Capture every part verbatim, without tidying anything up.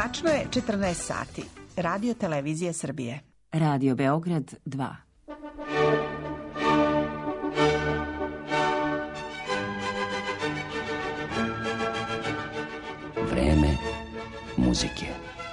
Tačno je četrnaest sati. Radio Televizija Srbije. Radio Beograd dva. Vreme muzike.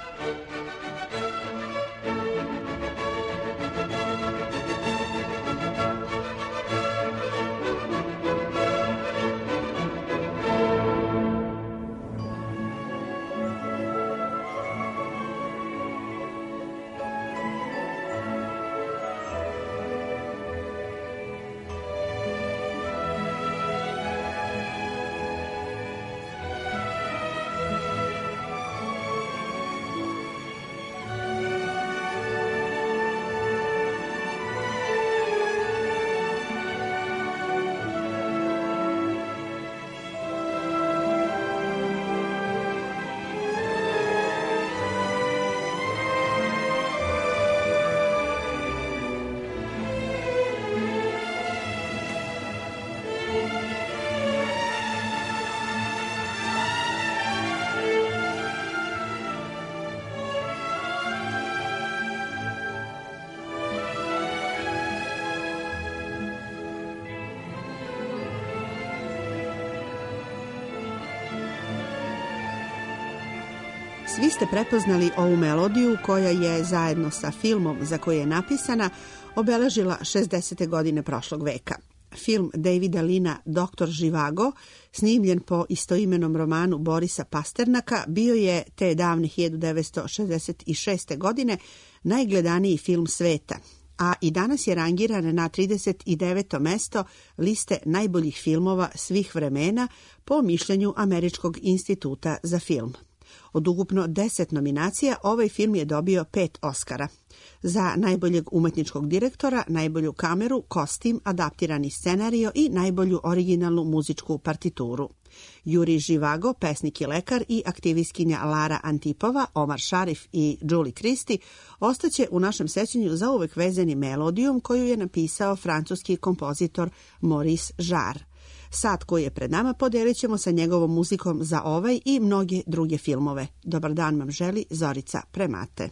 Svi ste prepoznali ovu melodiju koja je zajedno sa filmom za koji je napisana obeležila šezdesete godine prošlog veka. Film Davida Lina Doktor Živago, snimljen po istoimenom romanu Borisa Pasternaka, bio je te davne hiljadu devetsto šezdeset šeste. godine najgledaniji film sveta, a i danas je rangiran na trideset deveto mesto liste najboljih filmova svih vremena po mišljenju Američkog instituta za film. Od ukupno deset nominacija, ovaj film je dobio pet Oskara. Za najboljeg umetničkog direktora, najbolju kameru, kostim, adaptirani scenario i najbolju originalnu muzičku partituru. Juri Živago, pesnik i lekar, i aktivistkinja Lara Antipova, Omar Šarif i Julie Christie ostaće u našem sećanju zauvek vezani melodijom koju je napisao francuski kompozitor Maurice Jarre. Sat koji je pred nama podelit ćemo sa njegovom muzikom za ovaj i mnoge druge filmove. Dobar dan vam želi Zorica Premate.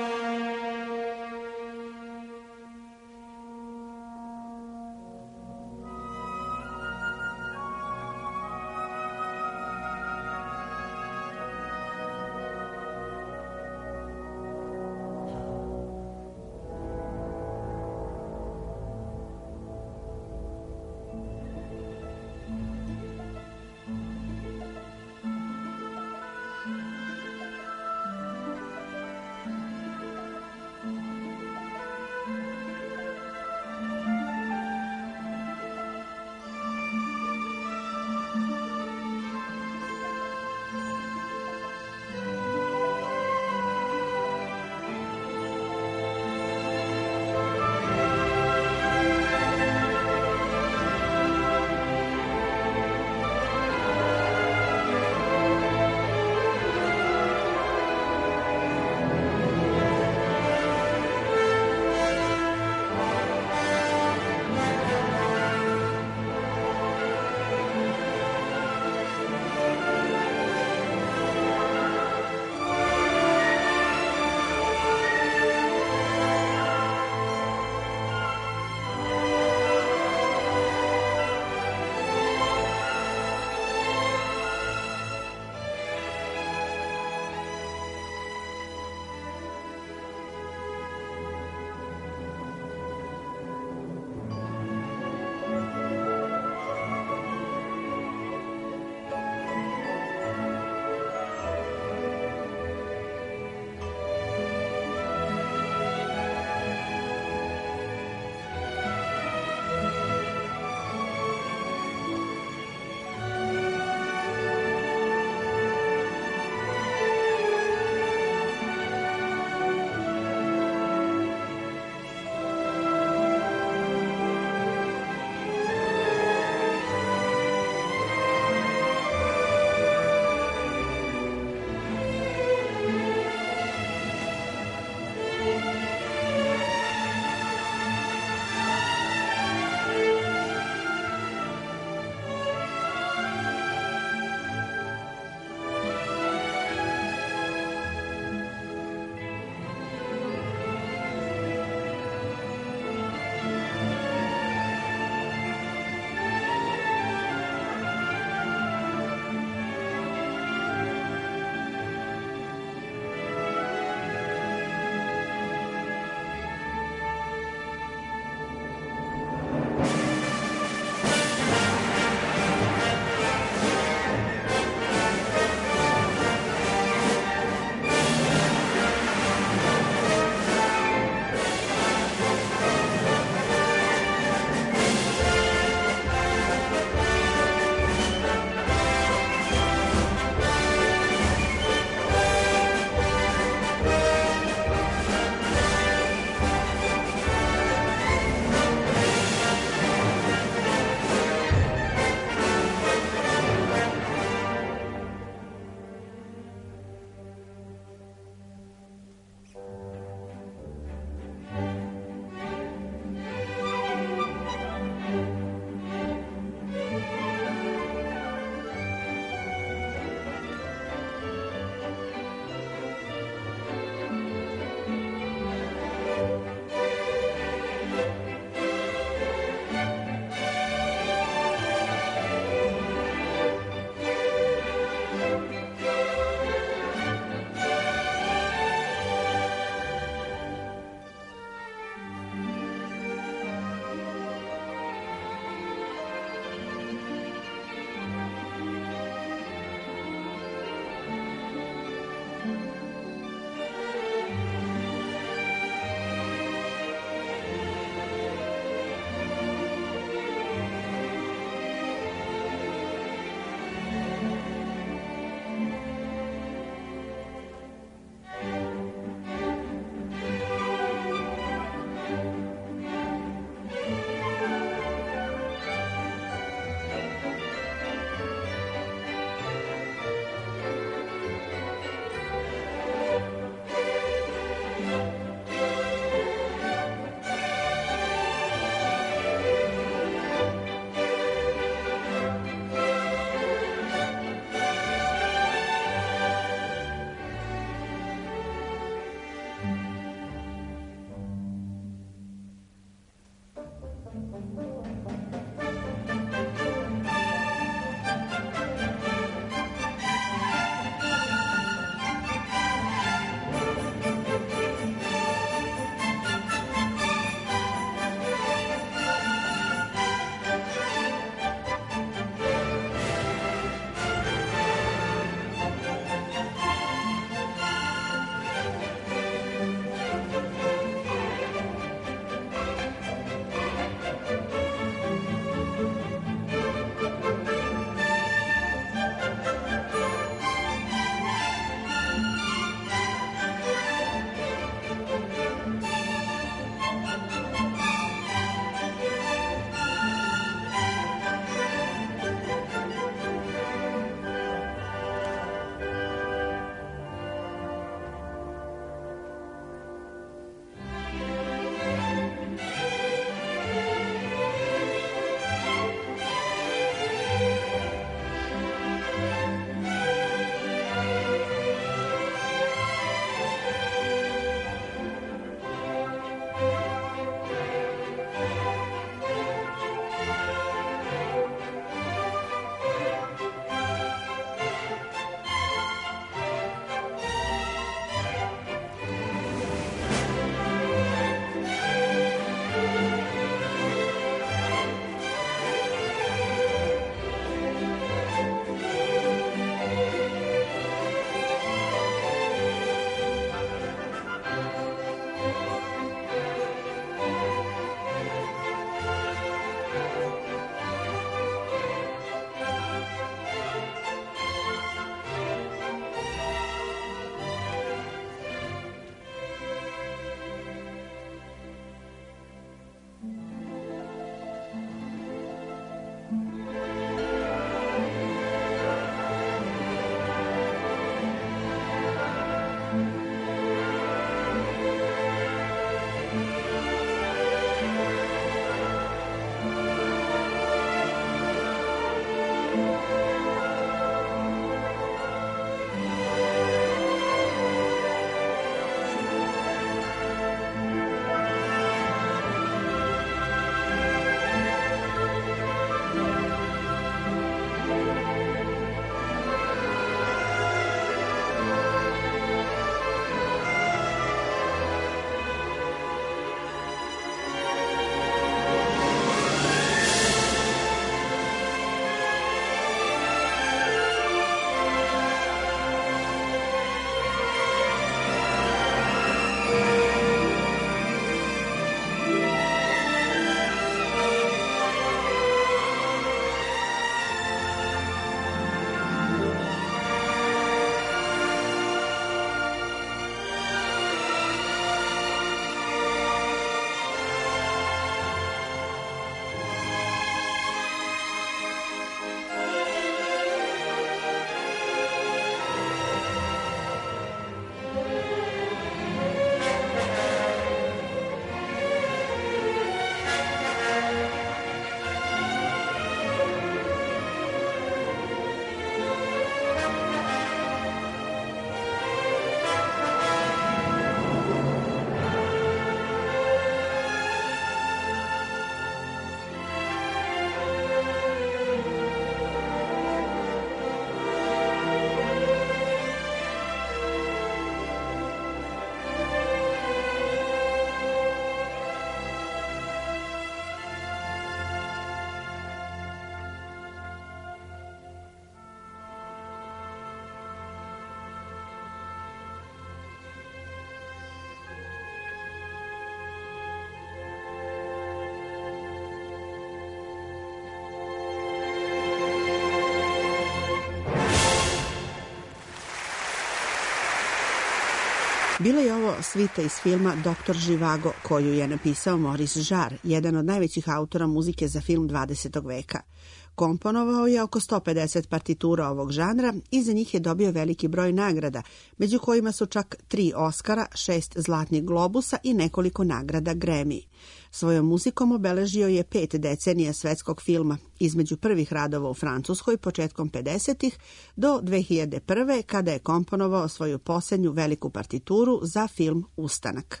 Bila je ovo svita iz filma Doktor Živago, koju je napisao Maurice Jarre, jedan od najvećih autora muzike za film dvadesetog veka. Komponovao je oko sto pedeset partitura ovog žanra i za njih je dobio veliki broj nagrada, među kojima su čak tri Oscara, šest Zlatnih globusa i nekoliko nagrada Grammy. Svojom muzikom obeležio je pet decenija svetskog filma, između prvih radova u Francuskoj početkom pedesetih do dve hiljade prve. kada je komponovao svoju posljednju veliku partituru za film Ustanak.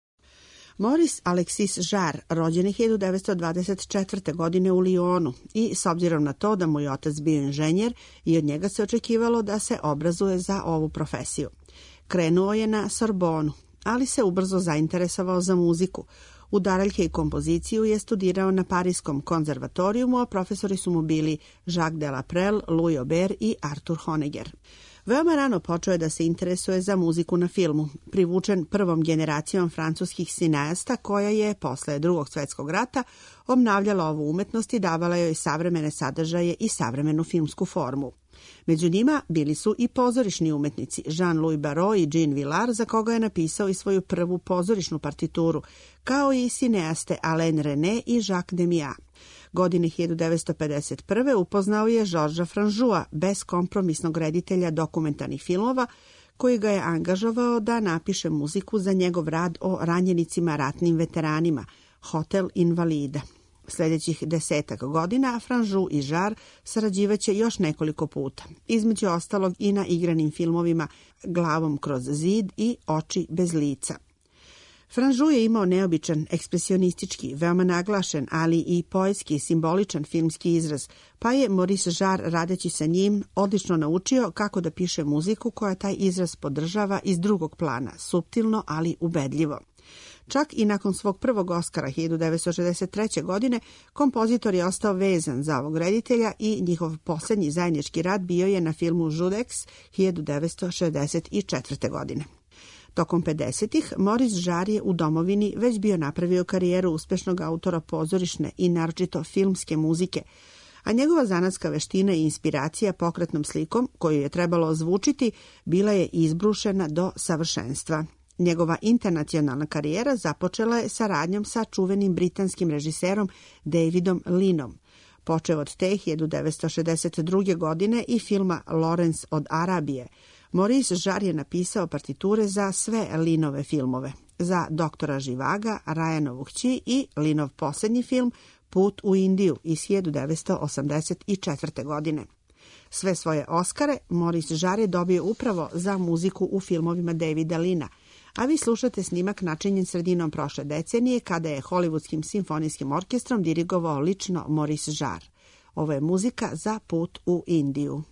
Maurice Alexis Jarre rođen je hiljadu devetsto dvadeset četvrte. godine u Lyonu i s obzirom na to da mu je otac bio inženjer i od njega se očekivalo da se obrazuje za ovu profesiju. Krenuo je na Sorbonu, ali se ubrzo zainteresovao za muziku. Udaraljke i kompoziciju je studirao na Parijskom konzervatorijumu, a profesori su mu bili Jacques Delaprelle, Louis Aubert i Arthur Honegger. Veoma rano počeo je da se interesuje za muziku na filmu, privučen prvom generacijom francuskih cineasta koja je, posle drugog svjetskog rata, obnavljala ovu umetnost i davala joj savremene sadržaje i savremenu filmsku formu. Među njima bili su i pozorišni umetnici Jean-Louis Barrault i Jean Vilar, za koga je napisao i svoju prvu pozorišnu partituru, kao i cineaste Alain René i Jacques Demy. Godine hiljadu devetsto pedeset prve. upoznao je Georgesa Franjoua, beskompromisnog reditelja dokumentarnih filmova, koji ga je angažovao da napiše muziku za njegov rad o ranjenicima ratnim veteranima, Hotel Invalida. Sljedećih desetak godina Franjoux i Jarre sarađivaće još nekoliko puta, između ostalog i na igranim filmovima Glavom kroz zid i Oči bez lica. Franjoux je imao neobičan, ekspresionistički, veoma naglašen, ali i poetski, simboličan filmski izraz, pa je Maurice Jarre, radeći sa njim, odlično naučio kako da piše muziku koja taj izraz podržava iz drugog plana, suptilno, ali ubedljivo. Čak i nakon svog prvog Oscara hiljadu devetsto šezdeset treće. godine, kompozitor je ostao vezan za ovog reditelja i njihov posljednji zajednički rad bio je na filmu Judex hiljadu devetsto šezdeset četvrte. godine. Tokom pedesetih. Maurice Jarre je u domovini već bio napravio karijeru uspešnog autora pozorišne i naročito filmske muzike, a njegova zanatska veština i inspiracija pokretnom slikom, koju je trebalo ozvučiti, bila je izbrušena do savršenstva. Njegova internacionalna karijera započela je saradnjom sa čuvenim britanskim režiserom Davidom Leanom. Počeo od te hiljadu devetsto šezdeset druge. godine i filma Lorenz od Arabije, Maurice Jarre je napisao partiture za sve Leanove filmove, za Doktora Živaga, Ryanovu kći i Leanov posljednji film Put u Indiju iz hiljadu devetsto osamdeset četvrte. godine. Sve svoje Oskare Maurice Jarre je dobio upravo za muziku u filmovima Davida Leana, a vi slušate snimak načinjen sredinom prošle decenije kada je Hollywoodskim simfonijskim orkestrom dirigovao lično Maurice Jarre. Ovo je muzika za Put u Indiju.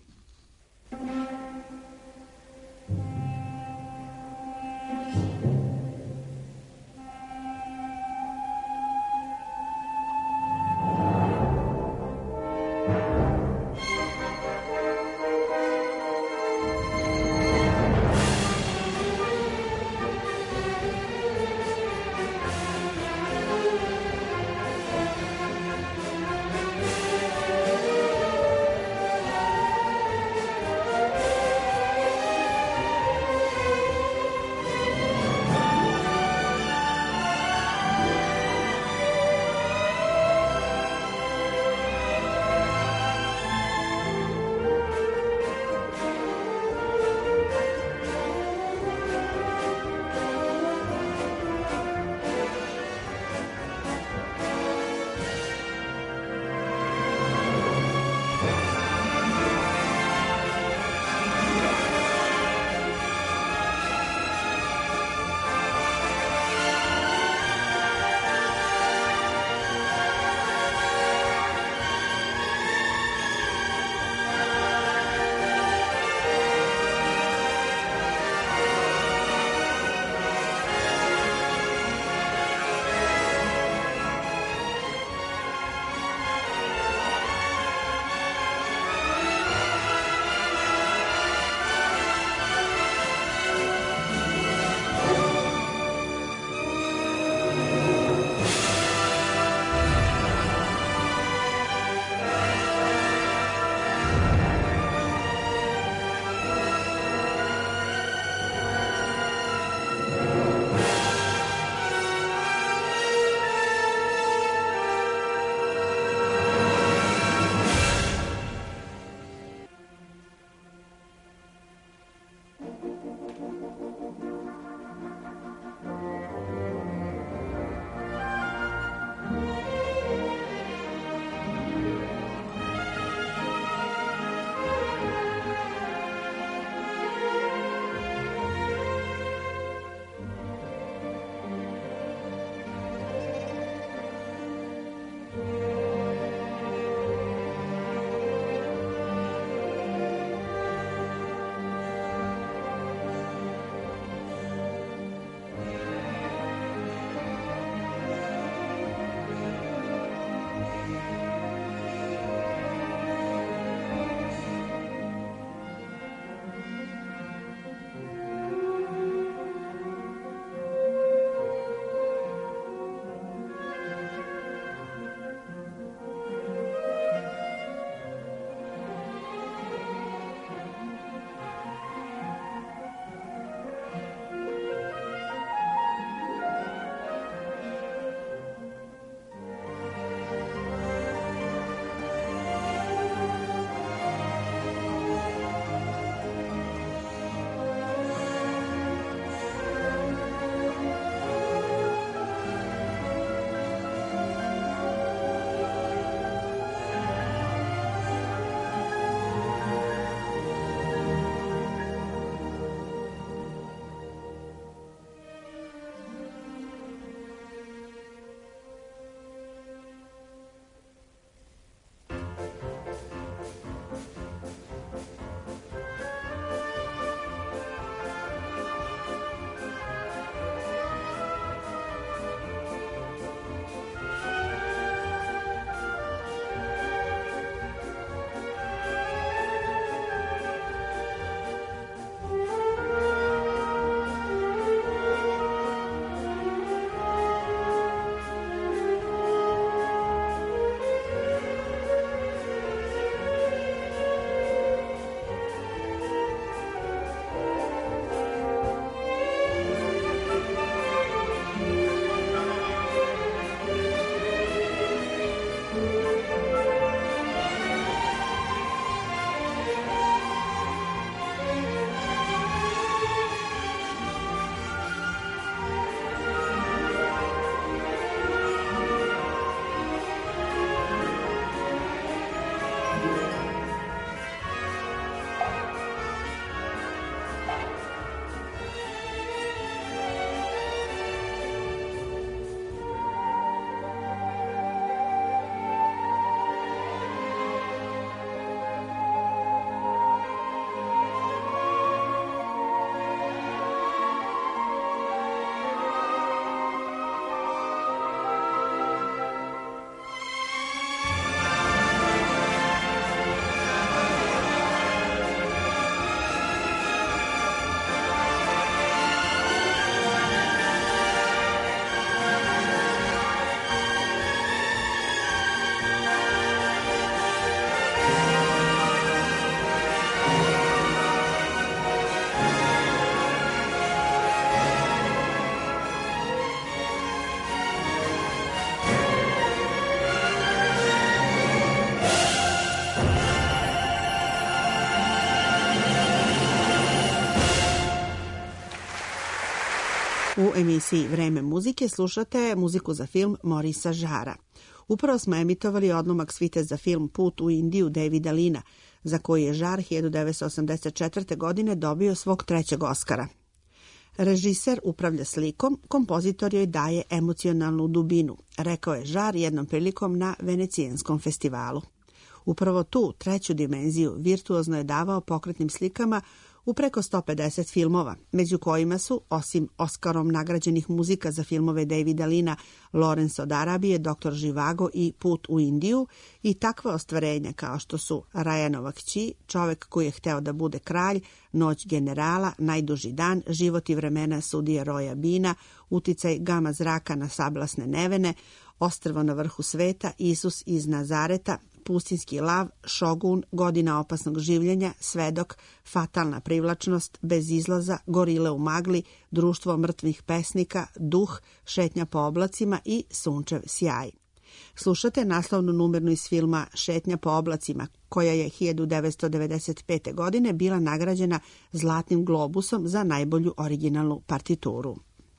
U emisiji Vreme muzike slušate muziku za film Morisa Jarra. Upravo smo emitovali odlomak svite za film Put u Indiju Davida Lina, za koji je Jarre hiljadu devetsto osamdeset četvrte. godine dobio svog trećeg Oskara. Režiser upravlja slikom, kompozitor joj daje emocionalnu dubinu, rekao je Jarre jednom prilikom na Venecijanskom festivalu. Upravo tu treću dimenziju virtuozno je davao pokretnim slikama u preko sto pedeset filmova, među kojima su, osim Oskarom nagrađenih muzika za filmove Davida Lina, Lawrence od Arabije, doktor Živago i Put u Indiju, i takva ostvarenja kao što su Rajanova kći, Čovek koji je hteo da bude kralj, Noć generala, Najduži dan, Život i vremena sudije Roya Beana, Uticaj gama zraka na sablasne nevene, Ostrvo na vrhu sveta, Isus iz Nazareta, Pustinski lav, Šogun, Godina opasnog življenja, Svedok, Fatalna privlačnost, Bez izlaza, Gorile u magli, Društvo mrtvih pesnika, Duh, Šetnja po oblacima i Sunčev sjaj. Slušate naslovnu numernu iz filma Šetnja po oblacima, koja je hiljadu devetsto devedeset pete. godine bila nagrađena Zlatnim globusom za najbolju originalnu partituru.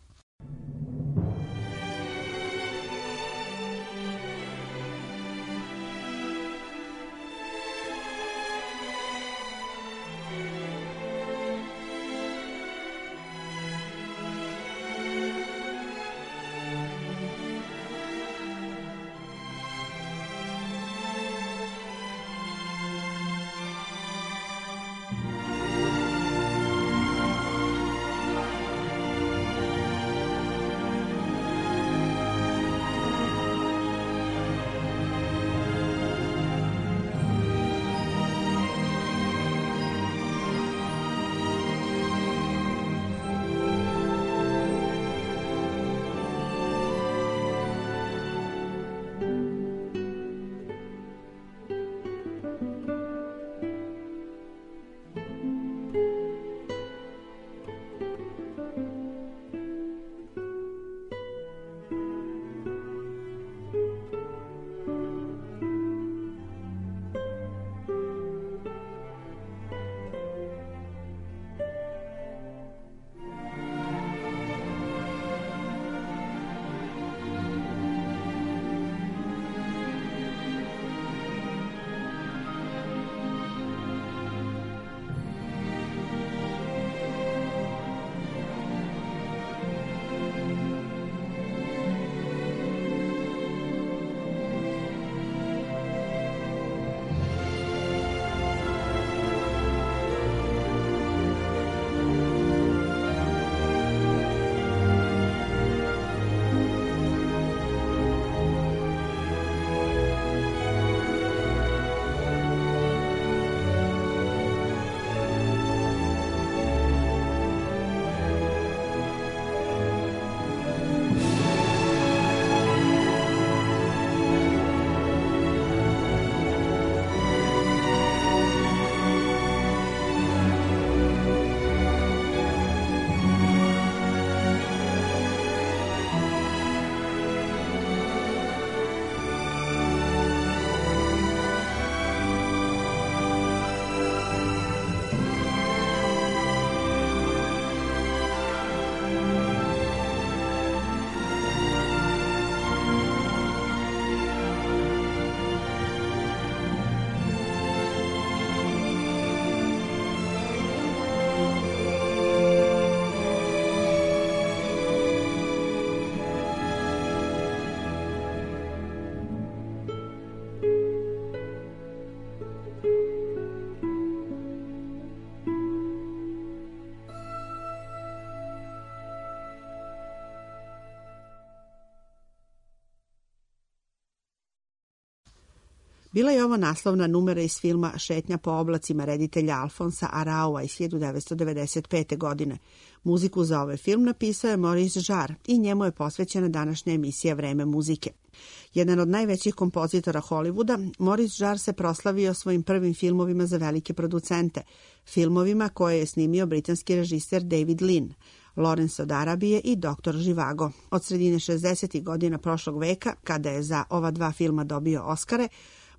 Bila je ovo naslovna numera iz filma Šetnja po oblacima reditelja Alfonsa Araua iz hiljadu devetsto devedeset pete. godine. Muziku za ovaj film napisao je Maurice Jarre i njemu je posvećena današnja emisija Vreme muzike. Jedan od najvećih kompozitora Hollywooda, Maurice Jarre se proslavio svojim prvim filmovima za velike producente, filmovima koje je snimio britanski režiser David Lean, Lawrence od Arabije i doktor Živago. Od sredine šezdesetih godina prošlog veka, kada je za ova dva filma dobio Oskare,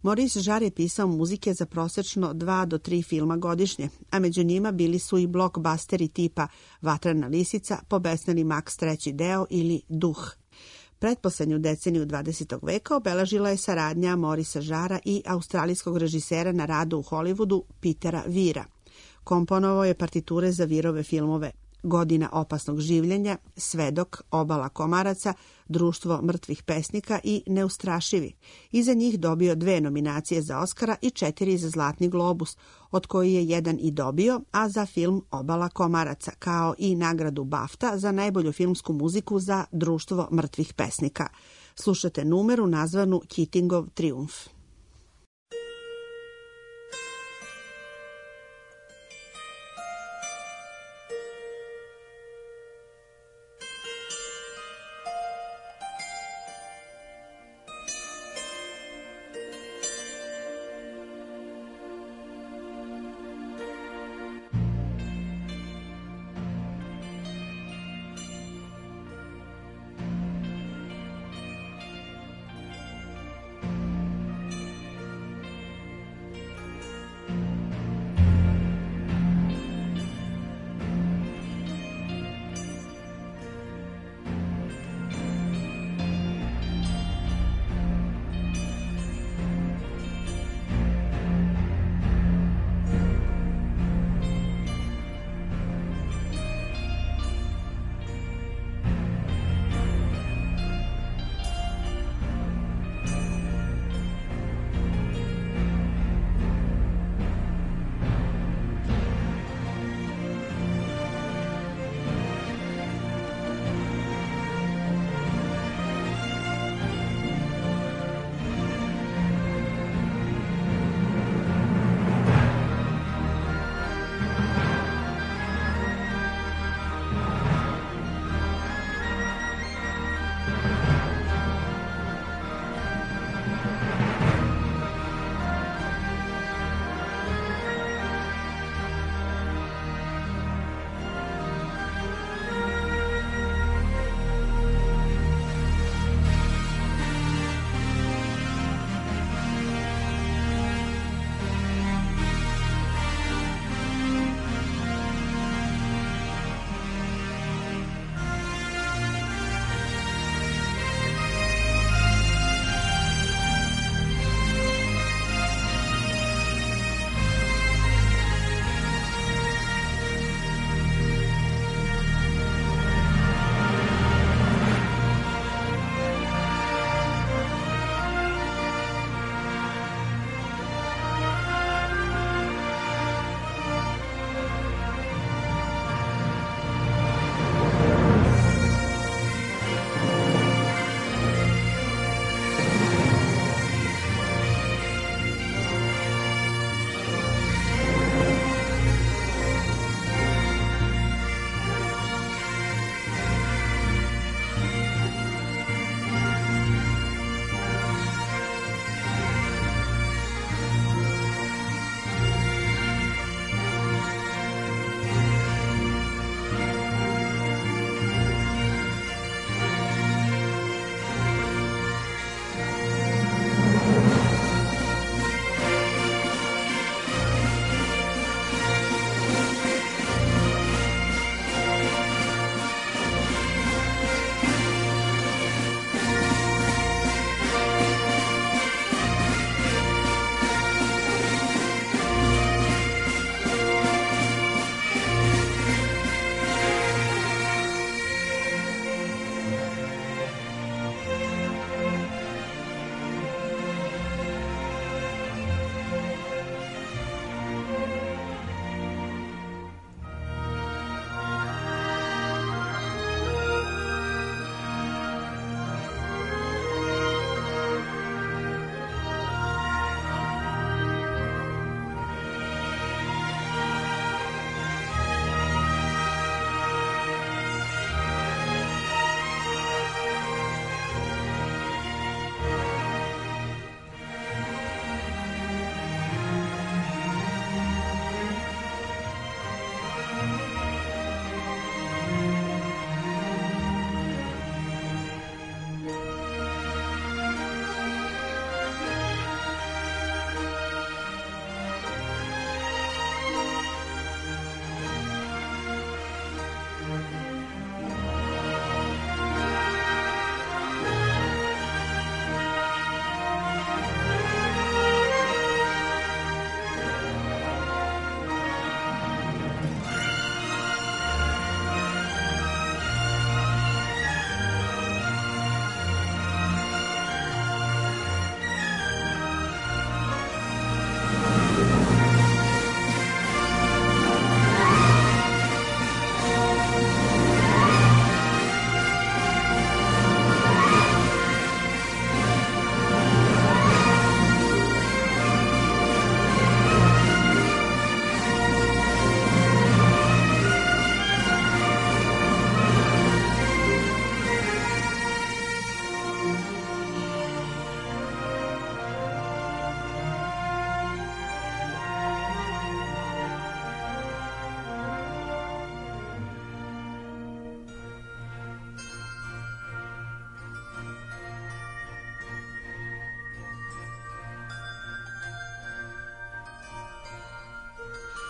Maurice Jarre je pisao muzike za prosečno dva do tri filma godišnje, a među njima bili su i blockbusteri tipa Vatrena lisica, Pobesneli Max treći deo ili Duh. Pretposlednju deceniju dvadesetog veka obeležila je saradnja Mauricea Jarrea i australijskog režisera na radu u Hollywoodu Petera Weira. Komponovao je partiture za Weirove filmove Godina opasnog življenja, Svedok, Obala komaraca, Društvo mrtvih pesnika i Neustrašivi. Iza njih dobio dve nominacije za Oskara i četiri za Zlatni globus, od koji je jedan i dobio, a za film Obala komaraca, kao i nagradu BAFTA za najbolju filmsku muziku za Društvo mrtvih pesnika. Slušate numeru nazvanu Keatingov trijumf.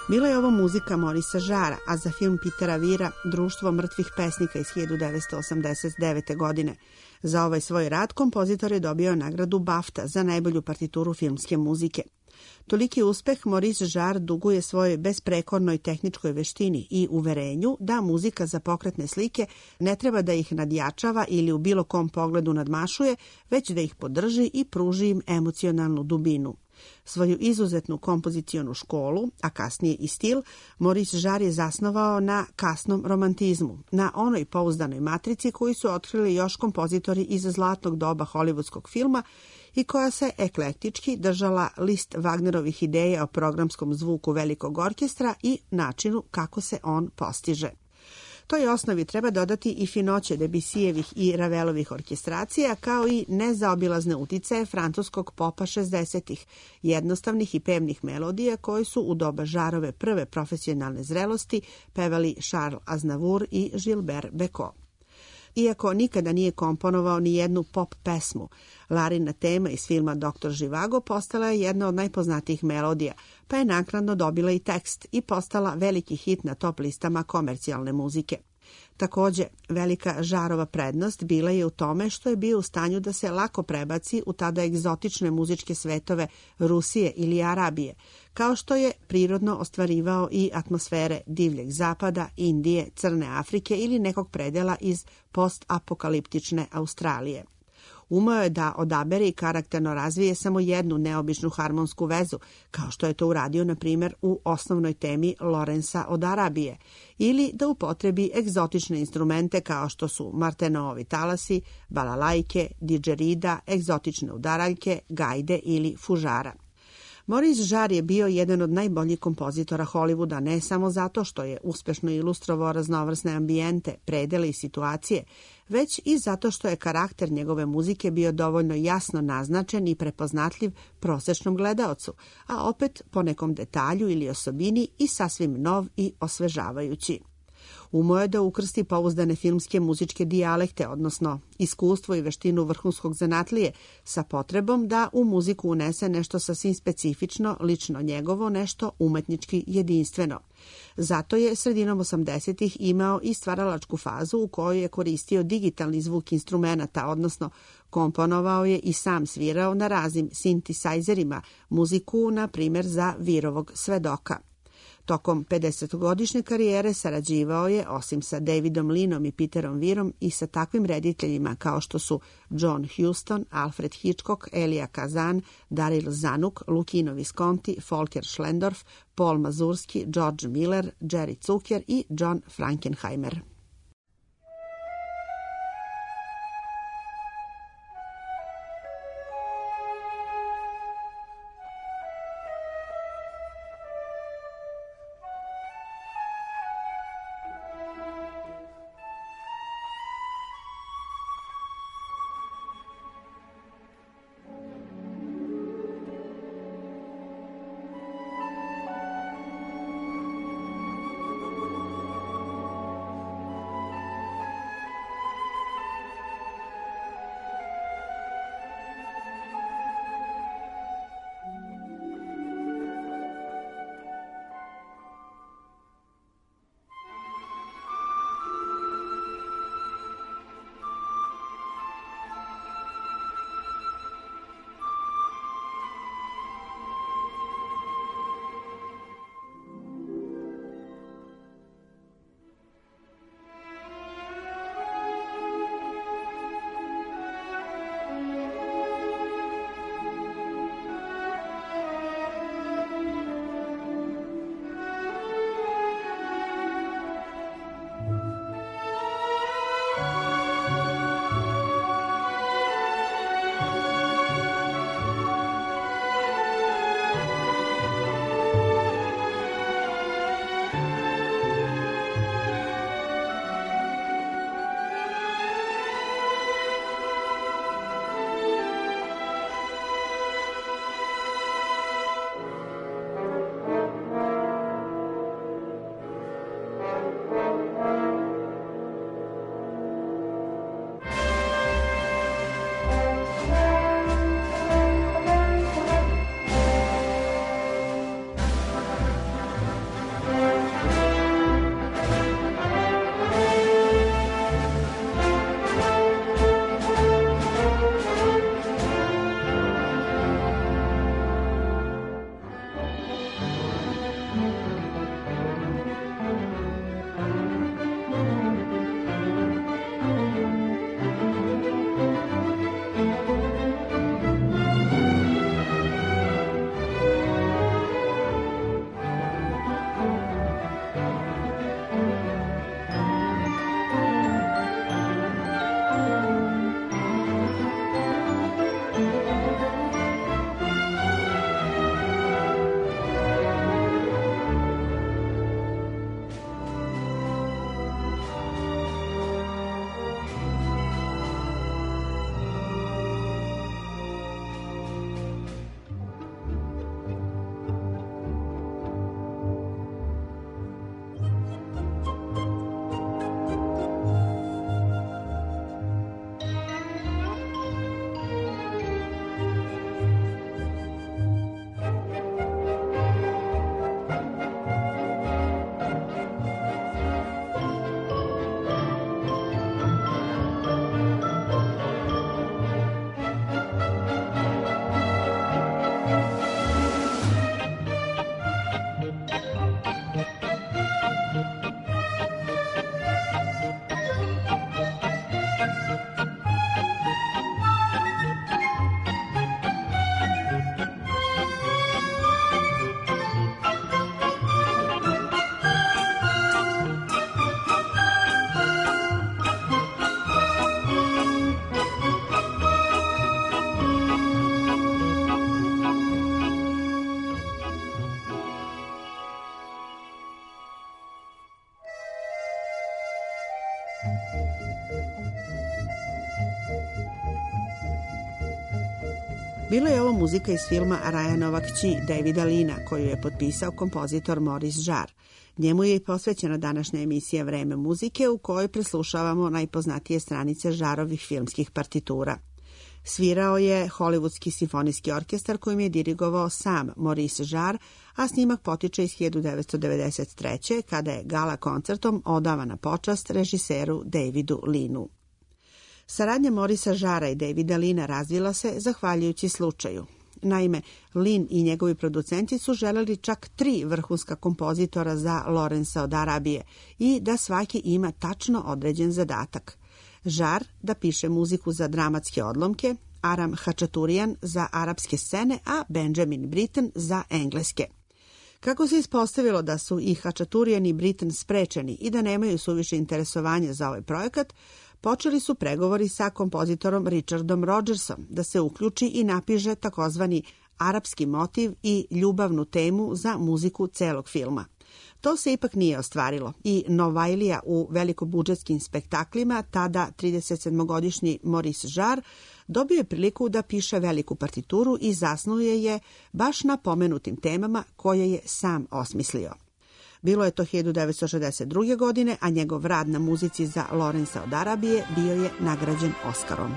Bila je ovo muzika Morisa Jarrea, a za film Petera Weira Društvo mrtvih pesnika iz hiljadu devetsto osamdeset devete. godine. Za ovaj svoj rad kompozitor je dobio nagradu BAFTA za najbolju partituru filmske muzike. Toliki uspeh Maurice Jarre duguje svojoj besprekornoj tehničkoj veštini i uverenju da muzika za pokretne slike ne treba da ih nadjačava ili u bilo kom pogledu nadmašuje, već da ih podrži i pruži im emocionalnu dubinu. Svoju izuzetnu kompozicionu školu, a kasnije i stil, Maurice Jarre je zasnovao na kasnom romantizmu, na onoj pouzdanoj matrici koju su otkrili još kompozitori iz zlatnog doba hollywoodskog filma i koja se eklektički držala list Wagnerovih ideja o programskom zvuku velikog orkestra i načinu kako se on postiže. Toj osnovi treba dodati i finoće Debussijevih i Ravelovih orkestracija, kao i nezaobilazne uticaje francuskog popa šezdesetih, jednostavnih i pevnih melodija koje su u doba Jarrove prve profesionalne zrelosti pevali Charles Aznavour i Gilbert Bécaud. Iako nikada nije komponovao ni jednu pop pesmu, Larina tema iz filma doktor Živago postala je jedna od najpoznatijih melodija, pa je naknadno dobila i tekst i postala veliki hit na top listama komercijalne muzike. Takođe, velika Jarrova prednost bila je u tome što je bio u stanju da se lako prebaci u tada egzotične muzičke svetove Rusije ili Arabije, kao što je prirodno ostvarivao i atmosfere divljeg zapada, Indije, Crne Afrike ili nekog predela iz postapokaliptične Australije. Umeo je da odabere i karakterno razvije samo jednu neobičnu harmonsku vezu, kao što je to uradio, na primjer, u osnovnoj temi Lorenza od Arabije, ili da upotrebi egzotične instrumente kao što su Martenovi talasi, balalajke, didžerida, egzotične udaraljke, gajde ili fužara. Maurice Jarre je bio jedan od najboljih kompozitora Hollywooda ne samo zato što je uspešno ilustrovao raznovrsne ambijente, predele i situacije, već i zato što je karakter njegove muzike bio dovoljno jasno naznačen i prepoznatljiv prosečnom gledaocu, a opet po nekom detalju ili osobini i sasvim nov i osvežavajući. Umeo je da ukrsti pouzdane filmske muzičke dijalekte, odnosno iskustvo i veštinu vrhunskog zanatlije, sa potrebom da u muziku unese nešto sasvim specifično, lično njegovo, nešto umetnički jedinstveno. Zato je sredinom osamdesetih imao i stvaralačku fazu u kojoj je koristio digitalni zvuk instrumenata, odnosno komponovao je i sam svirao na raznim sintisajzerima muziku, na primjer za Virovog svedoka. Tokom pedesetogodišnje karijere sarađivao je, osim sa Davidom Linom i Peterom Weirom, i sa takvim rediteljima kao što su John Huston, Alfred Hitchcock, Elia Kazan, Daryl Zanuck, Luchino Visconti, Volker Schlendorf, Paul Mazursky, George Miller, Jerry Zucker i John Frankenheimer. Bila je ovo muzika iz filma Ryanova kći Davida Lina, koju je potpisao kompozitor Maurice Jarre. Njemu je i posvećena današnja emisija Vreme muzike, u kojoj preslušavamo najpoznatije stranice Jarrovih filmskih partitura. Svirao je Hollywoodski simfonijski orkestar kojim je dirigovao sam Maurice Jarre, a snimak potiče iz hiljadu devetsto devedeset treće. kada je gala koncertom odavana počast režiseru Davidu Linu. Saradnja Maurice Jarrea i Davida Lina razvila se zahvaljujući slučaju. Naime, Lin i njegovi producenti su želeli čak tri vrhunska kompozitora za Lorenza od Arabije i da svaki ima tačno određen zadatak. Jarre da piše muziku za dramatske odlomke, Aram Hačaturian za arapske scene, a Benjamin Britten za engleske. Kako se ispostavilo da su i Hačaturian i Britten sprečeni i da nemaju suviše interesovanja za ovaj projekat, počeli su pregovori sa kompozitorom Richardom Rodgersom da se uključi i napiše takozvani arapski motiv i ljubavnu temu za muziku celog filma. To se ipak nije ostvarilo i Novajlija u velikobudžetskim spektaklima, tada tridesetsedmogodišnji Maurice Jarre, dobio je priliku da piše veliku partituru i zasnuje je baš na pomenutim temama koje je sam osmislio. Bilo je to hiljadu devetsto šezdeset druge. godine, a njegov rad na muzici za Lorenza od Arabije bio je nagrađen Oskarom.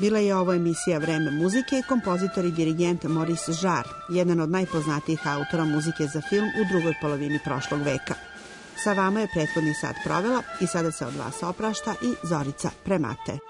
Bila je ovo emisija Vreme muzike, kompozitor i dirigent Maurice Jarre, jedan od najpoznatijih autora muzike za film u drugoj polovini prošlog veka. Sa vama je prethodni sat provela i sada se od vas oprašta i Zorica Premate.